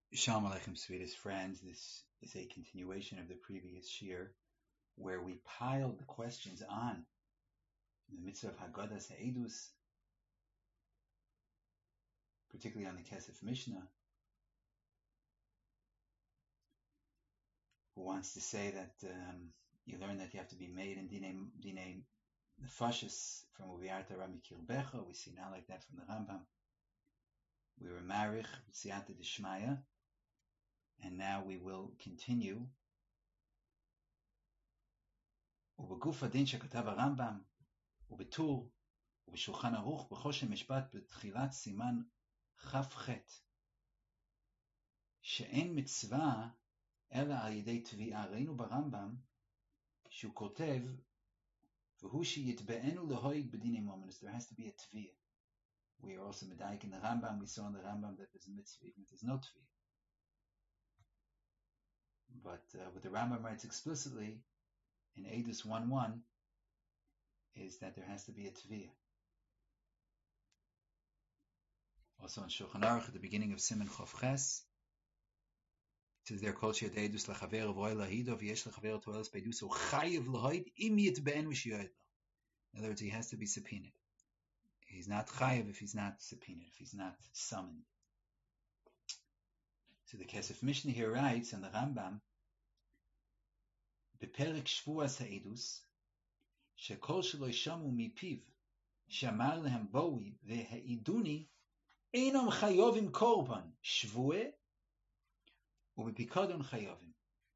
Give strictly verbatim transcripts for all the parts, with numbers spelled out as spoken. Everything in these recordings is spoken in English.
Shalom Aleichem, sweetest friends. This is a continuation of the previous shir, where we piled the questions on in the mitzvah of Haggadas Ha'edus, particularly on the Kesef Mishnah, who wants to say that um, you learn that you have to be made in Dine, Dine Nefashis from Uviarta Rami Kirbecha. We see now like that from the Rambam. We were Marich, Siyata Dishmaya, and now we will continue. ובגוף הדין שכתב הרמב"ם, ובטור, ובשולחן ערוך, בחושן משפט בתחילת סימן כ"ח, שאין מצווה אלא על ידי תביעה. ראינו ברמב"ם שהוא כותב, והוא שיתבענו להויג בדיני מומנס. There has to be a תביעה. We are also medayik in the Rambam. We saw in the Rambam that there's a mitzvah even if there's no tviya. But uh, what the Rambam writes explicitly in Edus one one is that there has to be a tviya. Also in Shulchan Aruch at the beginning of Siman Chof Ches, it says there, Kol she'ad Edus lachaver v'oy lahido v'yesh lachaver to'eles beidus u'chayiv lahoid im yitbe'en v'shiyod lo. In other words, he has to be subpoenaed. He's not chayiv if he's not subpoenaed, if he's not summoned. So the Kesef Mishnah here writes in the Rambam, Beperek Shvuas Ha'edus, Shekol shelo yishamu mipiv, Shamar lehem boi ve'ha'iduni, Einam chayovim korban, Shvue, u'bepikadon chayovim.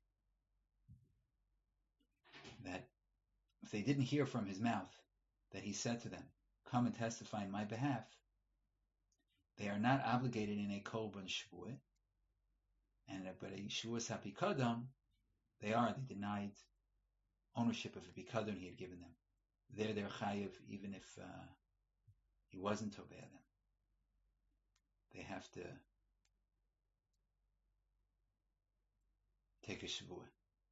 That if they didn't hear from his mouth that he said to them, come and testify in my behalf, they are not obligated in a korban shvue, and but a shvuas hapikadon, they are. They denied ownership of a pikadon he had given them. They're their chayiv, even if uh, he wasn't tovei them. They have to take a shvua,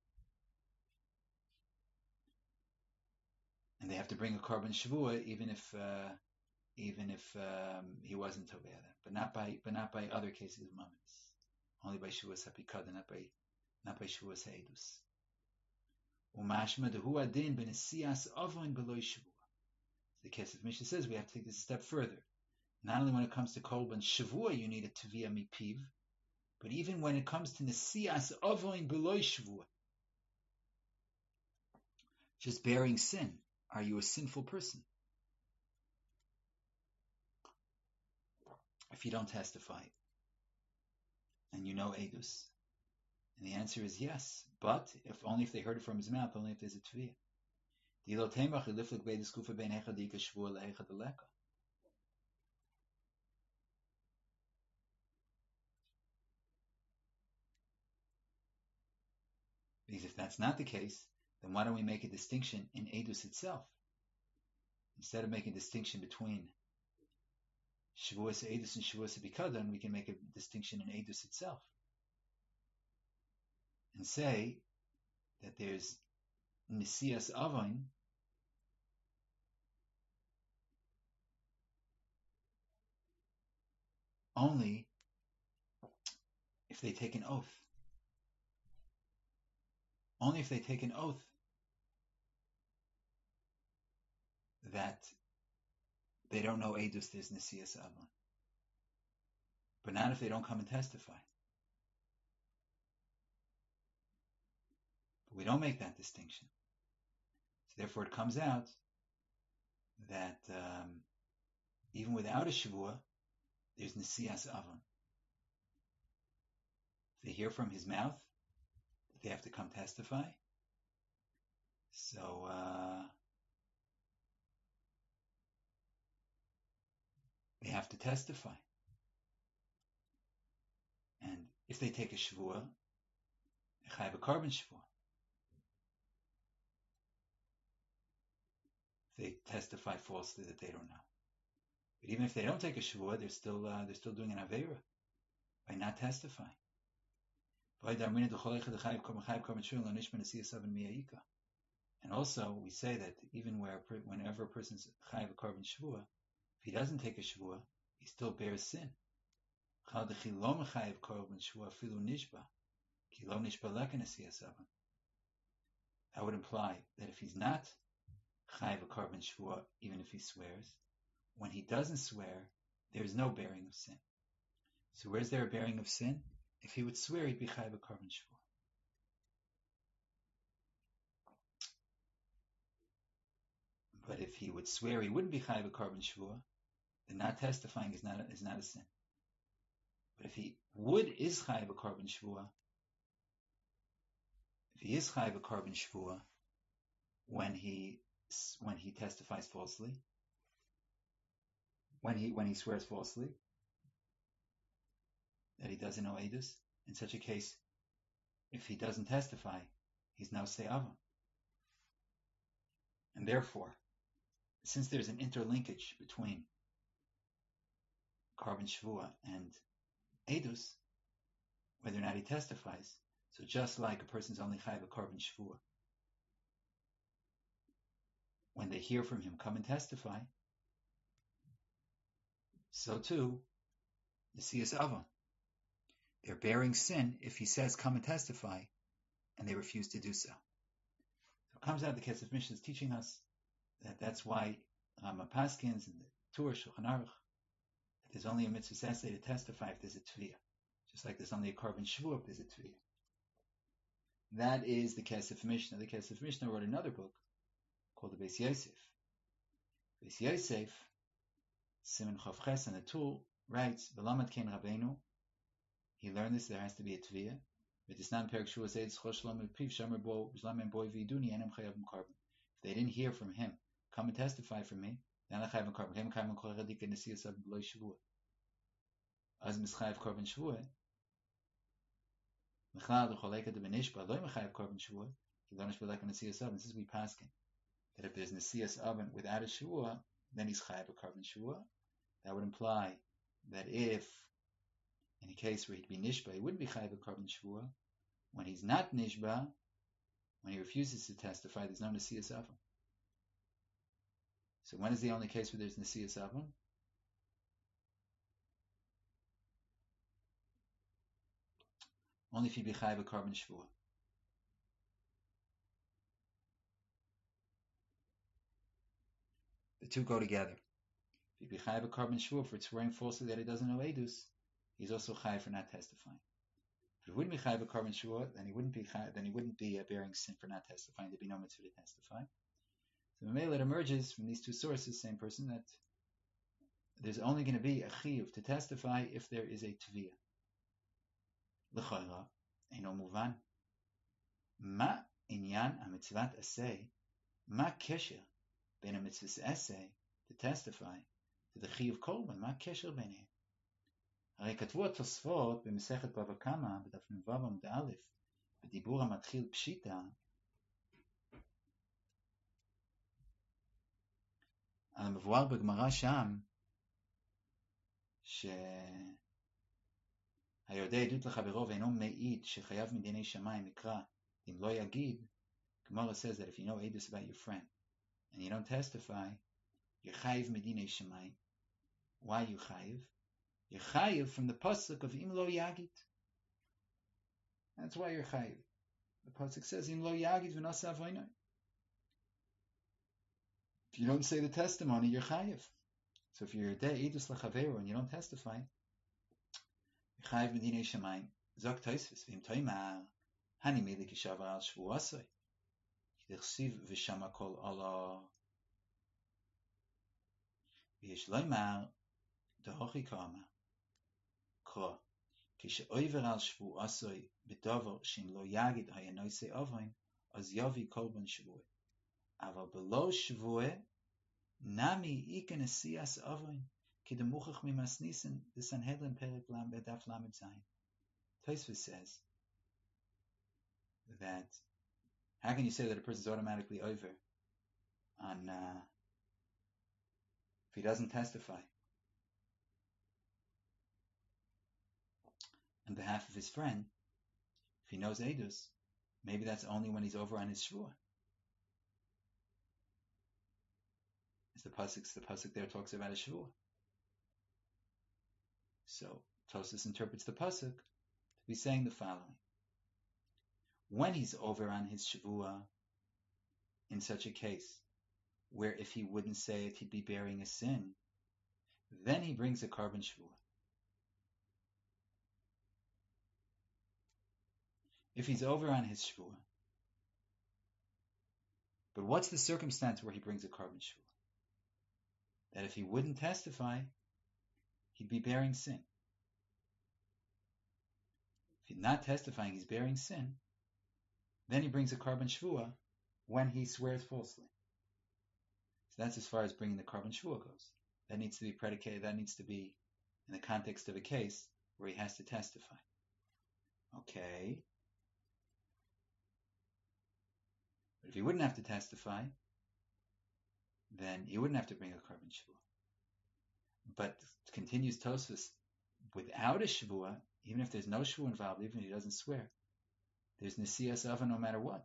and they have to bring a korban shvua, even if uh, even if um, he wasn't tovei them, but not by but not by other cases of mammons. Only by shvuas hapikadon, not by not by shvuas ha'edus. Umashma dehu adin b'nesias avon beloy shvua. The Kesef Mishnah says we have to take this a step further. Not only when it comes to korban shvua you need a tevia mipiv, but even when it comes to nesias avon beloy shvua, just bearing sin, are you a sinful person if you don't testify and you know edus? And the answer is yes, but if only if they heard it from his mouth, only if there's a tviyah. Because if that's not the case, then why don't we make a distinction in edus itself? Instead of making a distinction between shavuos edus and shavuos bikadon, we can make a distinction in edus itself and say that there's nesias avon only if they take an oath. Only if they take an oath that they don't know edus, there's nesias avon. But not if they don't come and testify. But we don't make that distinction. So therefore it comes out that um, even without a shavua, there's nesias avon. If they hear from his mouth, they have to come testify. So uh, they have to testify. And if they take a shavua, they have a korban shavua. They testify falsely that they don't know. But even if they don't take a shavua, they're still uh, they're still doing an aveira by not testifying. And also, we say that even where whenever a person's chayav a korban shavua, if he doesn't take a shavua, he still bears sin. That would imply that if he's not chayiv a korban shvua, even if he swears, when he doesn't swear, there's no bearing of sin. So where's there a bearing of sin? If he would swear, he'd be chayiv a korban shvua. But if he would swear he wouldn't be chayiv a korban shvua, then not testifying is not a, is not a sin. But if he would is chayiv a korban shvua, if he is chayiv a korban shvua when he when he testifies falsely, when he when he swears falsely that he doesn't know edus, in such a case, if he doesn't testify, he's now se'ava. And therefore, since there's an interlinkage between korban shvua and edus, whether or not he testifies, so just like a person's only chayiv a korban shvua when they hear from him, come and testify, so too the siyas ava. They're bearing sin if he says, come and testify, and they refuse to do so. So it comes out the Kesef Mishnah is teaching us that that's why Rama Paskins and the Tur Shulchan Aruch, that there's only a mitzvah essay to testify if there's a tviyah, just like there's only a korban shvua if there's a tviyah. That is the Kesef Mishnah. The Kesef Mishnah wrote another book called the Beis Yosef. Beis Yosef, Simon Chav Ches and the Tool writes, V'lamad Ken Rabbeinu. He learned this. There has to be a tviyah. If they didn't hear from him, come and testify for me. Then I have korban. As mischayev korban shvua. Mechlal the choleka de benishba lo mechayev korban shvua. He learns like a nesiyas oven. This is we paskin that if there's nesiyas oven without a shvua, then he's chayev a korban shvua. That would imply that if in a case where he'd be nishba, he wouldn't be chayiv a korban shvua. When he's not nishba, when he refuses to testify, there's no nesiyas avon. So when is the only case where there's nesiyas avon? Only if he be chayiv a korban shvua. The two go together. If he be chayiv a korban shvua for swearing falsely that he doesn't know edus, he's also chayiv for not testifying. If he wouldn't be chayiv a korban shvua, then he wouldn't be chayiv, then he wouldn't be uh, bearing sin for not testifying. There'd be no mitzvah to testify. So Mamela, it emerges from these two sources, same person, that there's only going to be a chiyuv to testify if there is a tviyah. L'chayra, eino muvan. Ma inyan ha-mitzvat aseh, ma kesher ben ha-mitzvah aseh to testify to the chiyuv korban, ma kesher beinehem. הרי כתבו התוספות במסכת בבא קמא בדף נ"ו עמוד א' בדיבור המתחיל פשיטא על המבואר בגמרא שם שהיודע עדות לחברו ואינו מעיד שחייב מדיני שמיים מקרא אם לא יגיד. Gemara says that if you know edus about your friend and you don't testify, you're chayiv medinei shemayim. Why you chayiv? You're chayiv from the pasuk of im lo yagid. That's why you're chayiv. The pasuk says im lo yagid v'nasa avoinai. If you don't say the testimony, you're chayiv. So if you're de edus lachaveru and you don't testify, you're chayiv medinei shemayim. Zok Tosfos v'im toimar hani mili kishavar al shvuasoi k'dechsiv v'shama kol Allah v'yesh loimar dehochi kama. כשאויבר על שבועסוי בדבר שאם לא יגיד היה נושא אבוין, אז יביא קורבן שבוע. אבל בלא שבוע, נמי איקה נשיאס אבוין, כדמוכח ממסניסן בסנהדרין פרק ל' בדף למד זין. Tosfos says that how can you say that a person is automatically over on uh, if he doesn't testify on behalf of his friend? If he knows edus, maybe that's only when he's over on his shvua. As the pasuk, the pasuk there talks about a shvua. So Tosfos interprets the pasuk to be saying the following: when he's over on his shavua, in such a case, where if he wouldn't say it, he'd be bearing a sin, then he brings a carbon shavua. If he's over on his shavua, but what's the circumstance where he brings a carbon shavua? That if he wouldn't testify, he'd be bearing sin. If he's not testifying, he's bearing sin. Then he brings a carbon shavua when he swears falsely. So that's as far as bringing the carbon shavua goes. That needs to be predicated. That needs to be in the context of a case where he has to testify. Okay. But if he wouldn't have to testify, then he wouldn't have to bring a carbon shavua. But continues Tosfos, without a shavua, even if there's no shavua involved, even if he doesn't swear, there's nesiyas ava no matter what.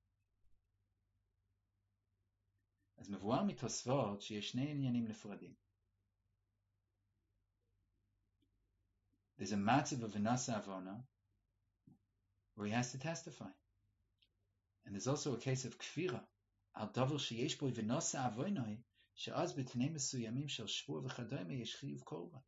As mevuar mitosfot sheyesh shnei inyanim nefradim. There's a matzav of v'nasa avona where he has to testify, and there's also a case of kfira al davar sheyesh bo v'nasa avonai she'az b'tnei mesuyamim shel shvua v'chadayme yesh chiyuv korban.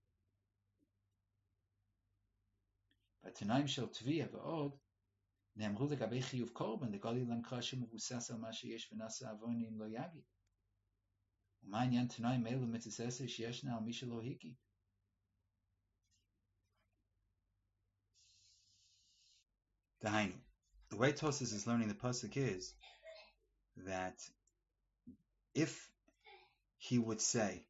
B'tnaim shel tvia v'od נאמרו לגבי חיוב קורבן, לגולי למקרא שמבוסס על מה שיש ונעשה עוון אם לא יגיד. ומה העניין תנאי מילא מצססה שישנה על מי שלא הגיד? דהיינו, the way Tosfos is learning the pasuk is that if he would say,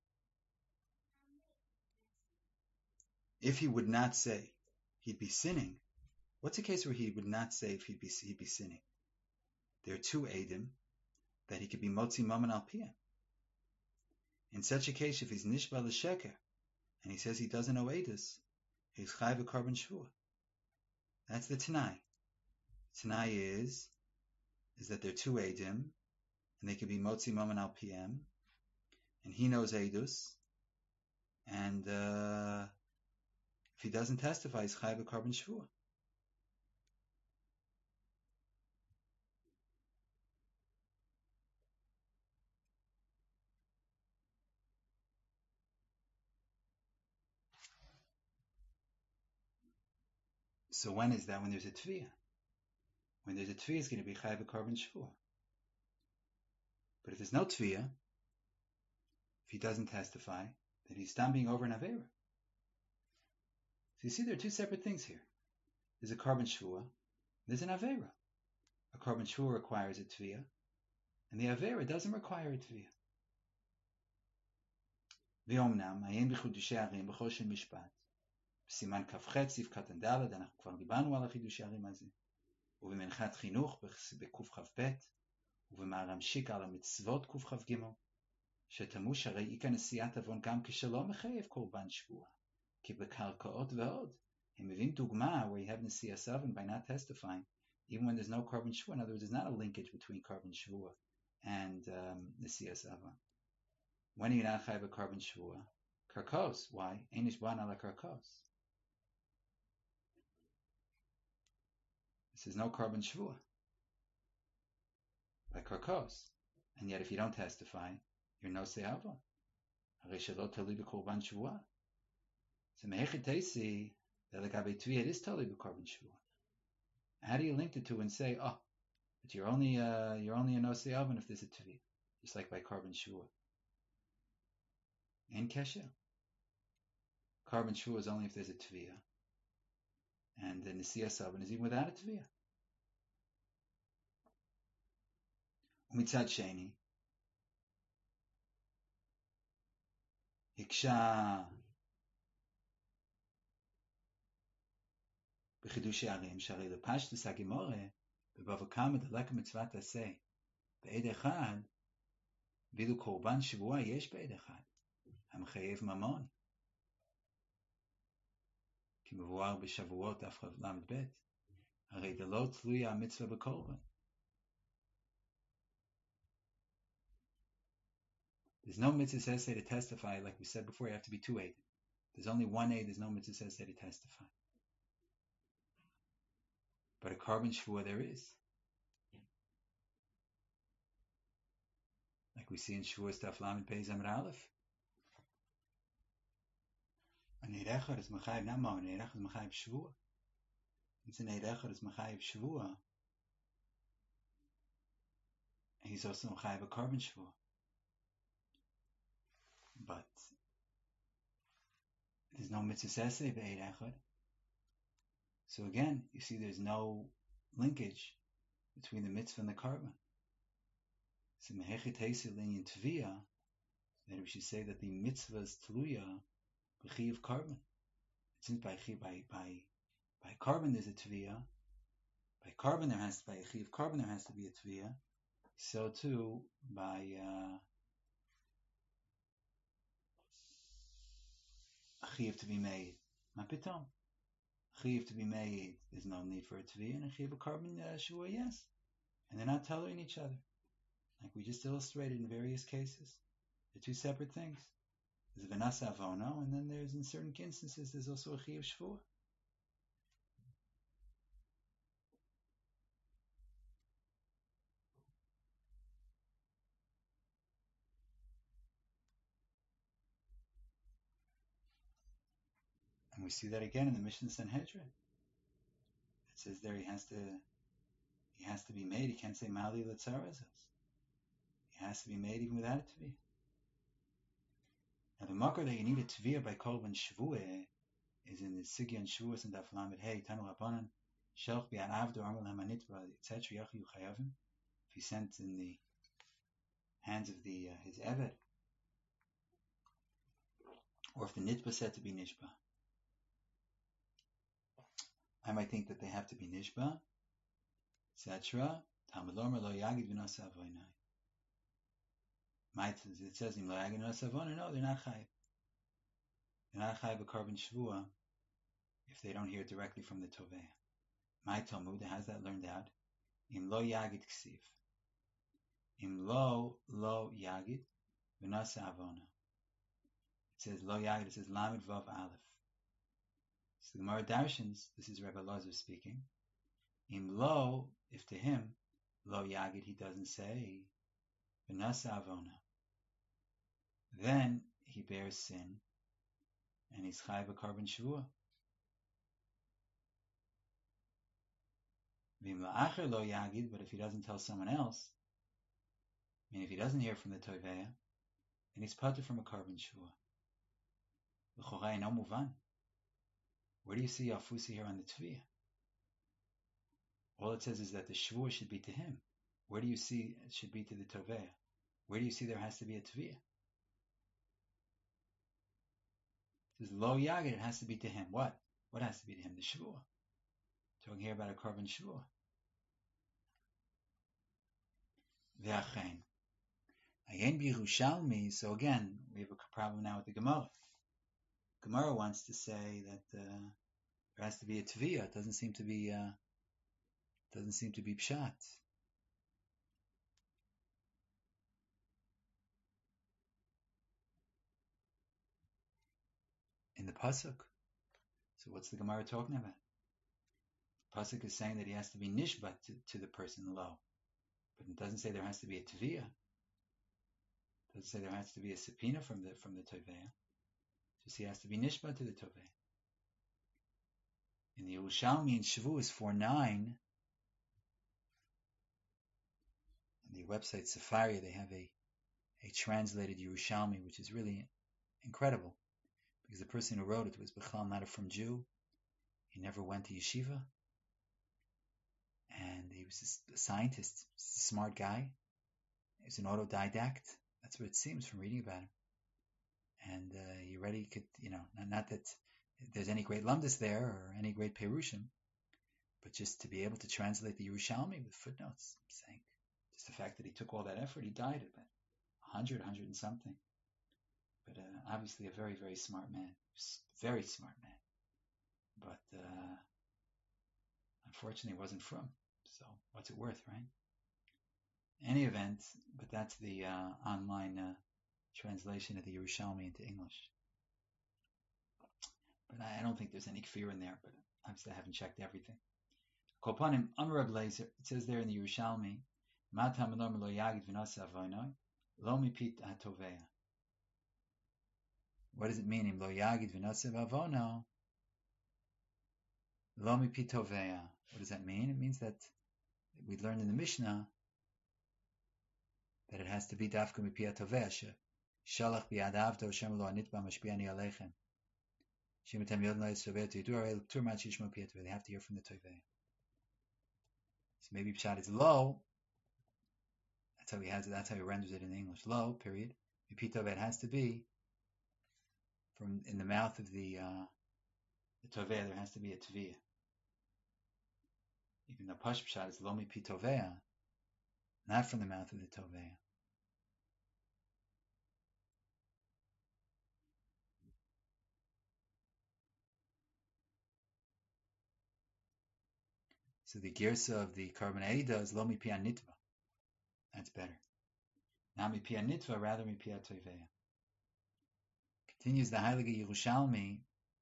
if he would not say, he'd be sinning. What's a case where he would not say if he'd be, he'd be sinning? There are two edim that he could be motzi mammon al piyam. In such a case, if he's nishba l'sheker and he says he doesn't know edus, he's chayv a carbon shvua. That's the Tanai. Tanai is is that there are two edim and they could be motzi mammon al piyam, and he knows edus, and uh, if he doesn't testify, he's chayv a carbon shvua. So when is that? When there's a tviyah. When there's a tviyah, it's going to be chayv a carbon shvua. But if there's no tviyah, if he doesn't testify, then he's done being over an avera. So you see, there are two separate things here. There's a carbon shvua, there's an avera. A carbon shvua requires a tviyah, and the avera doesn't require a tviyah. V'omnam, ayin b'chudushay arim b'choshen mishpat. סימן כ"ח סעיף קטן ד', אנחנו כבר דיברנו על החידושי הרים הזה, ובמנחת חינוך בקכ"ב, ובמהר"משיק על המצוות קכ"ג, שתמוש הרי איקה נשיאת עוון גם כשלא מחייב קורבן שבוע, כי בקרקעות ועוד, הם מביאים דוגמה where you have נשיאת עוון by not testifying, even when there's no carbon shvua. In other words, there's not a linkage between carbon shvua and um, nesias ava. When are you not chayav a carbon shvua? Karkos. Why? Ein nishban ala karkos. This is no carbon shvua by karkos, and yet if you don't testify, you're no se'ava. Harei shelo tali b'korban shvua. So mehechet teisi that legabe tviyah is tali b'korban shvua. How do you link the two and say, oh, but you're only uh, you're only a no se'ava if there's a tviyah, just like by carbon shvua? In kesher, carbon shvua is only if there's a tviyah, and the nesiyas avan is even without a tviyah. Umitzad sheni, hiksha b'chidushei arim sharei lepashtus hagimore b'bava kama deleka mitzvat aseh be'ed echad vilu korban shvua yesh be'ed echad המחייב ממון. כי מבואר בשבועות דף ל"ב, הרי דלא תלויה המצווה בקורבן. There's no mitzvah says to testify, like we said before, you have to be two eight. There's only one aid. There's no mitzvah says that he testify. But a carbon shvua there is. Like we see in Shavuos Daf Lamed Pei Amud Aleph. An eid echad is mechayiv not mo. An eid echad is mechayiv shvua. It's an eid echad is mechayiv shvua. He's also mechayiv a carbon shvua. But there's no mitzvah saseh be'eid echad. So again, you see there's no linkage between the mitzvah and the carbon. So mehechet heisel linyan tvia, that we should say that the mitzvah is tluya b'chiv carbon. Since by by by by carbon there's a tvia, by carbon there has to by a chiv carbon there has to be a tvia. So too by uh, a chiv to be made. Mapitom. Chiv to be made, there's no need for a tvia, and a chiv of carbon uh, shua, yes. And they're not tolerating each other. Like we just illustrated in various cases. They're two separate things. There's a Vanasa Avono, and then there's, in certain instances, there's also a Chiyav Shvua. And we see that again in the Mishnah Sanhedrin. It says there he has to he has to be made. He can't say Mali Letzarazos. He has to be made even without a Tviyah. Now the makar that you need a Tviyah by Kolban Shvueh is in the Sigyan Shvuas and Daf Lamed Hey Tanu Rabbanan Shelch Bi'an Avdu Armel HaManitva et cetera Yachi Uchayavim. If he sent in the hands of the uh, his Eved, or if the Nitba said to be Nishba, I might think that they have to be Nishba, et cetera. Talmud Lomer Lo Yagid V'Nos Avoinai. Might it says in Lo Yagid V'Nos Avoinai? No, they're not Chayiv. They're not Chayiv a carbon Shvua if they don't hear it directly from the Tovei. My Talmud has that learned out. Im Lo Yagid Ksiv. Im Lo Lo Yagid V'Nos Avona. It says Lo Yagid. It says Lamed Vav Aleph. So the Gemara Darshans, this is Rebbe Lazar speaking. In lo, if to him, lo yagid, he doesn't say, v'nasa avona. Then he bears sin, and he's chayv a carbon shvua. V'im la'acher lo yagid, but if he doesn't tell someone else, I mean, if he doesn't hear from the toveya, then he's patur from a carbon shvua. L'chorai no muvan. Where do you see Afusi here on the Tviyah? All it says is that the Shvua should be to him. Where do you see it should be to the Tovea? Where do you see there has to be a Tviyah? It says Lo Yagid, it has to be to him. What? What has to be to him? The Shvua. Talking here about a carbon Shvua. Ve'achein. Again, B'Yerushalmi, so again, we have a problem now with the Gemara. Gemara wants to say that uh, there has to be a tviyah. It doesn't seem to be uh, doesn't seem to be pshat. In the pasuk. So what's the Gemara talking about? The pasuk is saying that he has to be nishbat to, to the person low, but it doesn't say there has to be a tviyah. It doesn't say there has to be a subpoena from the from the tovea. Just he has to be nishba to the tovei. In the Yerushalmi in Shavuos four nine, on the website Safari, they have a, a translated Yerushalmi, which is really incredible, because the person who wrote it was Bechal, not a from Jew. He never went to yeshiva, and he was a scientist, a smart guy. He was an autodidact. That's what it seems from reading about him. And uh, he already could, you know, not, not that there's any great lumdus there or any great perushim, but just to be able to translate the Yerushalmi with footnotes, I'm saying, just the fact that he took all that effort, he died at about one hundred, one hundred and something. But uh, obviously a very, very smart man, very smart man. But uh, unfortunately, wasn't from. So what's it worth, right? Any event, but that's the uh, online. Uh, translation of the Yerushalmi into English. but I, I don't think there's any kfir in there. But obviously, I haven't checked everything. Kolpanim Amar Reb Leizer. It says there in the Yerushalmi, Mat Hamelom Lo Yagid V'Nasa Avoinoi Lo Mipit HaTovea. What does it mean? Im Lo Yagid V'Nasa Avono Lo Mipit Tovea. What does that mean? It means that we learned in the Mishnah that it has to be Dafka Mipia Tovea. Shalach Biad Avdo Shem Lo Anitba Mashbiani Aleichem. Shimatem Yod Lo Yisroveh Tuyidur El Ptur Mat Shishmo Pia Tovea. They have to hear from the Tovea. So maybe Pshat is low. That's how he has it. That's how he renders it in English. Low, period. Mipito, it has to be from in the mouth of the uh, the tovea. There has to be a tvia. Even though Pash Pshat is lo mipitovea, not from the mouth of the tovea. So the girsa of the carbon Eida is lo mipia nitva. That's better. Not mipia nitva, rather mipia tovea. Continues the Heilige Yerushalmi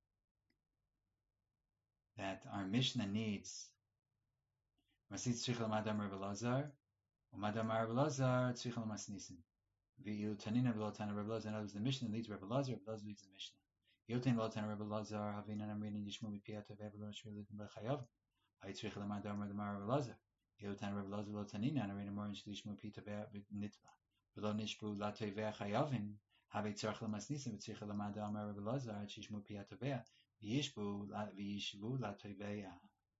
that our Mishnah needs Masit tzricha l'madam Reb Elazar, u'madam Reb Elazar tzricha l'masnisim. V'yu tanina v'lo tana Reb Elazar. In other words, the Mishnah leads Reb Elazar, Reb Elazar leads the Mishnah. Yotin v'lo tana Reb Elazar, havina nam reading yishmu b'piyat tovea v'lo nishmir l'tim b'chayav. Hay tzricha l'madam Reb Elazar. Yotin Reb Elazar v'lo tanina nam reading more yishmu b'piyat tovea v'nitva. V'lo nishbu la tovea chayavin. Have tzarch l'masnisim v'tzricha l'madam Reb Elazar shishmu b'piyat tovea v'yishbu v'yishbu la tovea.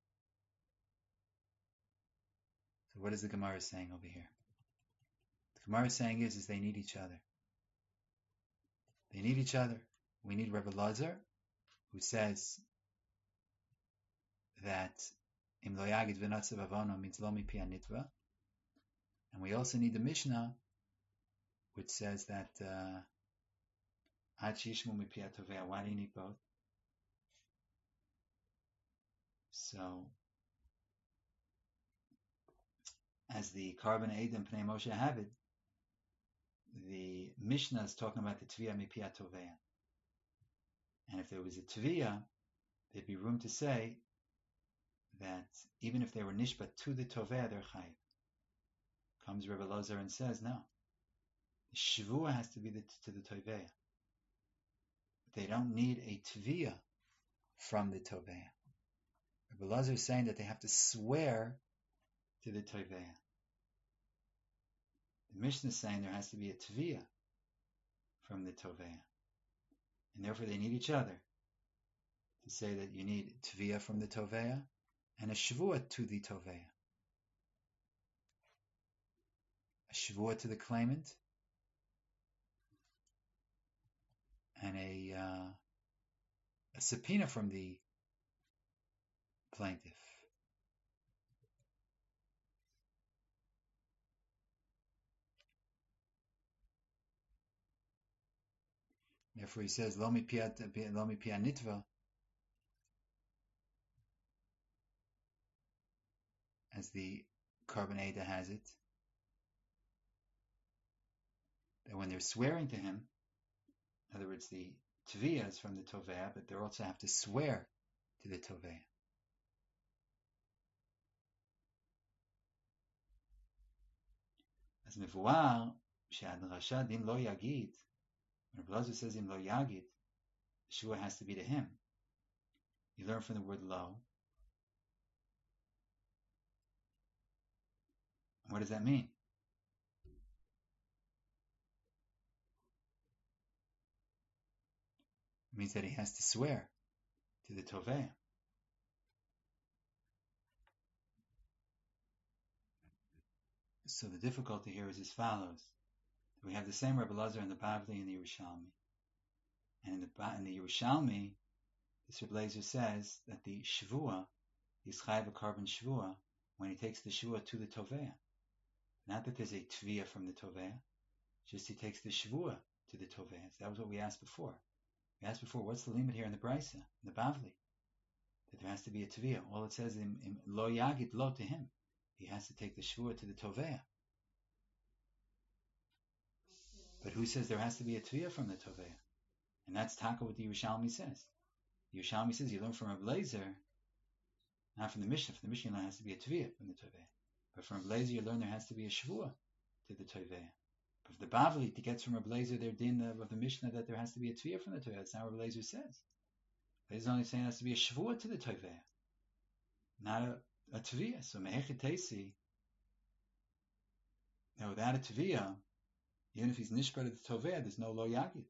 So what is the Gemara saying over here? The Gemara saying is, is they need each other. They need each other. We need Reb Elazar, who says that Im lo yagid v'natzav avono means lo mipi nitva. And we also need the Mishnah, which says that Ad shishmu mipi tovea. Why do you need both? So, as the carbon Eidim Pnei Moshe have it, the Mishnah is talking about the Tviyah Mipia Tovea. And if there was a Tviyah, there'd be room to say that even if they were Nishbat to the Tovea, they're Chayiv. Comes Rebbe Elazar and says, no. The Shavua has to be the, to the Tovea. They don't need a Tviyah from the Tovea. Rebbe Elazar is saying that they have to swear to the Tovea. The Mishnah is saying there has to be a Tviyah from the Tovea. And therefore they need each other to say that you need Tviyah from the Tovea and a Shavua to the Tovea. A Shavua to the claimant and a, uh, a subpoena from the plaintiff. Therefore, he says, "Lo mi pia nitva," as the carbon Ada has it, that when they're swearing to him, in other words, the tviyah is from the tovea, but they also have to swear to the tovea. As mevuar she'ad rasha din lo yagid. When Blazer says im lo yagid, the shua has to be to him. You learn from the word lo. What does that mean? It means that he has to swear to the tovea. So the difficulty here is as follows. We have the same Rebbe Elazar in the Bavli and the Yerushalmi. And in the, in the Yerushalmi, this Rebbe Elazar says that the Shavua is Chayav a carbon Shavua when he takes the Shavua to the Tovea. Not that there's a Tviyah from the Tovea, just he takes the Shavua to the Tovea. So that was what we asked before. We asked before, what's the limit here in the Brisa, in the Bavli? That there has to be a Tviyah. All it says in, in Lo Yagid Lo to him. He has to take the Shavua to the Tovea. But who says there has to be a Tviyah from the Tovea? And that's taka what the Yerushalmi says. Yerushalmi says you learn from Rabbi Lezer, not from the Mishnah. From the Mishnah, there has to be a tviyah from the toveh. But from Rabbi Lezer, you learn there has to be a shvua to the toveh. But for the Bavli, to get from Rabbi Lezer, their din of the Mishnah that there has to be a tviyah from the toveh. That's not what Rabbi Lezer says. Lezer is only saying there has to be a shvua to the toveh, not a, a tviyah. So mehechetesi, now without a tviyah, even if he's nishbar to the toveh, there's no lo yagid.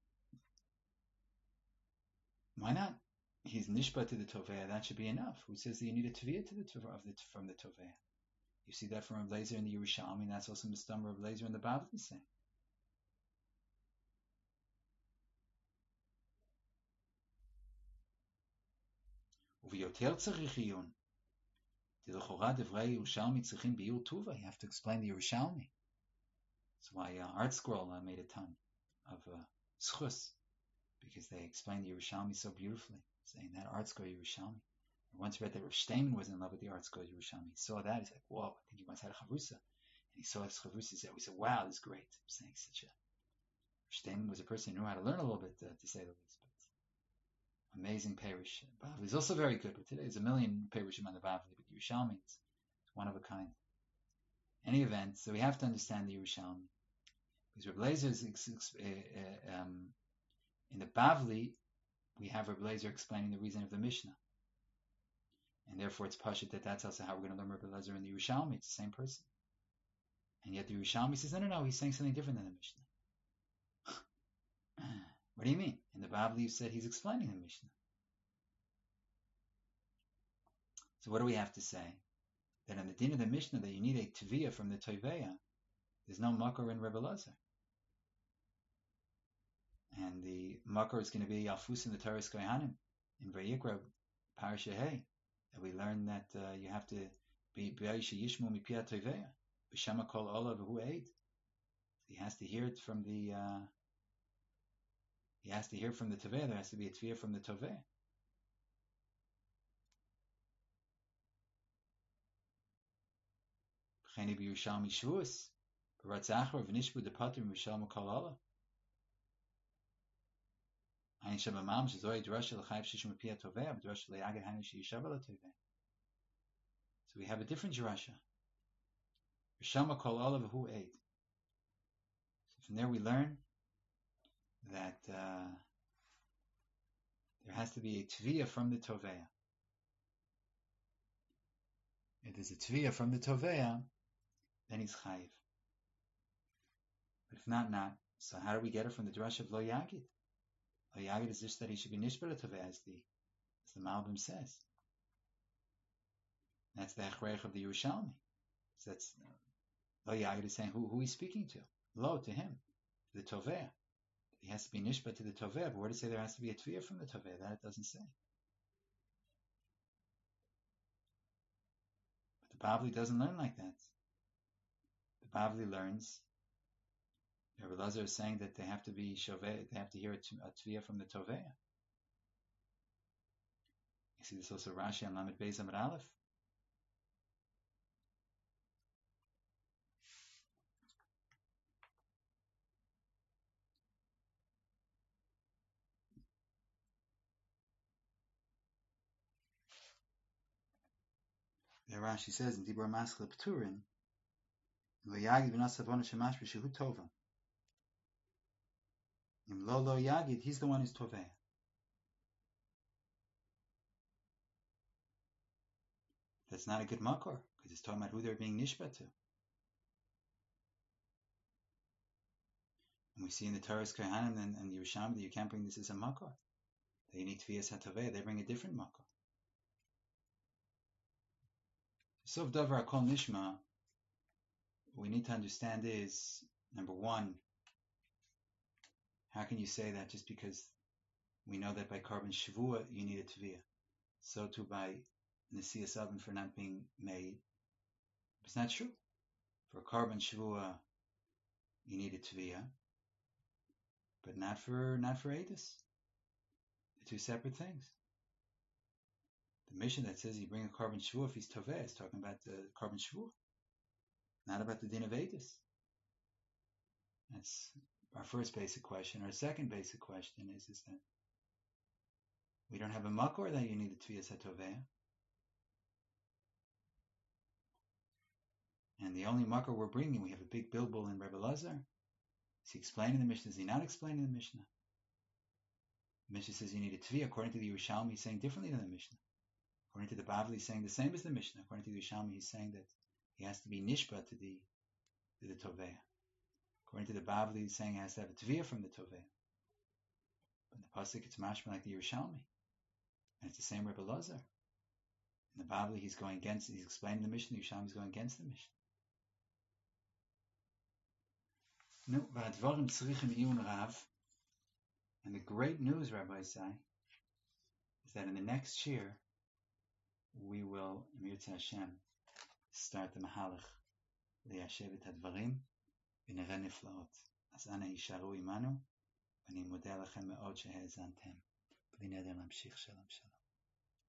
Why not? He's nishba to the toveh. That should be enough. Who says that you need a tviyah to the toveh of the, from the toveh? You see that from Rabbi Lezer in the Yerushalmi, and that's also Mistam Rabbi Lezer in the Bavli saying. Uviyoter tzarich Dilchora devrei Yerushalmi tzrichim biur tuva. You have to explain the Yerushalmi. That's why uh, Art Scroll uh, made a ton of uh, schus, because they explained the Yerushalmi so beautifully, saying that Art Scroll Yerushalmi. I once read that Rav Steinman was in love with the Art Scroll Yerushalmi. He saw that, he's like, whoa, I think he once had a chavrusa. And he saw his chavrusa, he said, we said, wow, this is great. I'm saying such a... Rav Steinman was a person who knew how to learn a little bit, uh, to say the least. But amazing Parish. Bavli is also very good, but today there's a million Parishim on the Bavli, but Yerushalmi is one of a kind. Any event, so we have to understand the Yerushalmi. Because Rabbi Lezer is, uh, uh, um, in the Bavli, we have Rabbi Lezer explaining the reason of the Mishnah. And therefore it's pashut that that's also how we're going to learn Rabbi Lezer in the Yerushalmi. It's the same person. And yet the Yerushalmi says, no, no, no, he's saying something different than the Mishnah. What do you mean? In the Bavli you said he's explaining the Mishnah. So what do we have to say? That in the din of the Mishnah that you need a tviyah from the Toveya, there's no makor in Rabbi Lezer. And the makor is going to be Alfus in the Taras Kohanim in Vayikra Parasha Hey, that we learn that uh, you have to be B'ayisha Yishmu Mipia Toveya B'Shama Kol Ola V'Hu Eid. He has to hear it from the uh, he has to hear from the Toveya. There has to be a tviyah from the Toveya. B'cheni b'Yerushalmi Shvuos B'Ratzachar V'Nishbu Depatim B'Shalom Kol Ola. So we have a different drasha. So from there we learn that uh, there has to be a tviyah from the Toveya. If there's a tviyah from the Toveya, then he's chayiv. But if not, not. So how do we get it from the drasha of Lo Yagid? Lo Yagid is just that he should be nishbar toveh, as the as the Malbim says. That's the echrech of the Yerushalmi. So that's Lo Yagid is saying who who he's speaking to. Lo, to him, to the toveh. He has to be nishbar to the toveh. But where does it say there has to be a tviyah from the toveh? That it doesn't say. But the Bavli doesn't learn like that. The Bavli learns. Rabbi Lezer is saying that they have to be shoveh, they have to hear a tviyah from the toveh. You see this also Rashi on Lamed Beis Amud Aleph. There Rashi says in Dibur Maskele Pturin, V'yagid v'nasavona shemash b'shehu tova. Im lo lo yagid, he's the one who's toveh. That's not a good makor, because it's talking about who they're being nishba to. And we see in the Taras Kohanim and, and the Yerushalmi that you can't bring this as a makor. That you need tviyas hatoveh, they bring a different makor. Sof davar kol nishma, what we need to understand is, number one, how can you say that just because we know that by carbon shavua you need a tviyah? So too by nesiyas oven for not being made. It's not true. For carbon shavua you need a tviyah, but not for not for edus. They're two separate things. The mission that says you bring a carbon shavua if he's toveh is talking about the carbon shavua, not about the din of edus. That's our first basic question. Our second basic question is, is that We don't have a makor that you need a Tviyas HaTovea. And the only makor we're bringing, we have a big bilbul in Rebbe Lazar. Is he explaining the Mishnah? Is he not explaining the Mishnah? The Mishnah says you need a Tviyah. According to the Yerushalmi, he's saying differently than the Mishnah. According to the Bavli, he's saying the same as the Mishnah. According to the Yerushalmi, he's saying that he has to be nishba to the to the Tovea. According to the Bavli, he's saying he has to have a Tviyah from the Tovea. But in the Pasuk, it's mashma like the Yerushalmi. And it's the same Rebbe Lazar. In the Bavli, he's going against, he's explaining the Mishnah, the Yerushalmi is going against the Mishnah. No, v'advarim tzrichim iyun rav. And the great news, Rabbi Say, is that in the next year, we will, Mirza Hashem, start the Mahalach liyashev et hadvarim v'nireh niflaot. As ana yisharu imanu, v'ani modeh lachem me'od shehe'ezantem. B'li neder lamshich shalom shalom.